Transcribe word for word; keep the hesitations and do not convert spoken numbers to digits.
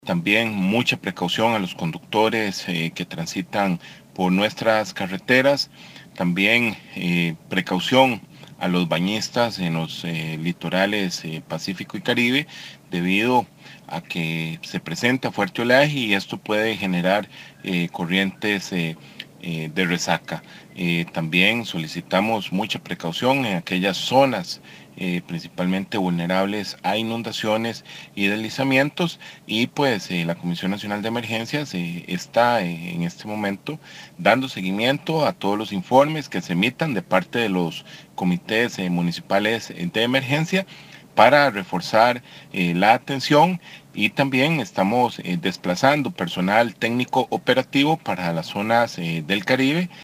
También mucha precaución a los conductores eh, que transitan por nuestras carreteras. También eh, precaución a los bañistas en los eh, litorales eh, Pacífico y Caribe, debido a que se presenta fuerte oleaje y esto puede generar eh, corrientes eh, eh, de resaca. Eh, también solicitamos mucha precaución en aquellas zonas eh, principalmente vulnerables a inundaciones y deslizamientos, y pues eh, la Comisión Nacional de Emergencias eh, está eh, en este momento dando seguimiento a todos los informes que se emitan de parte de los comités eh, municipales de emergencia para reforzar eh, la atención, y también estamos eh, desplazando personal técnico operativo para las zonas eh, del Caribe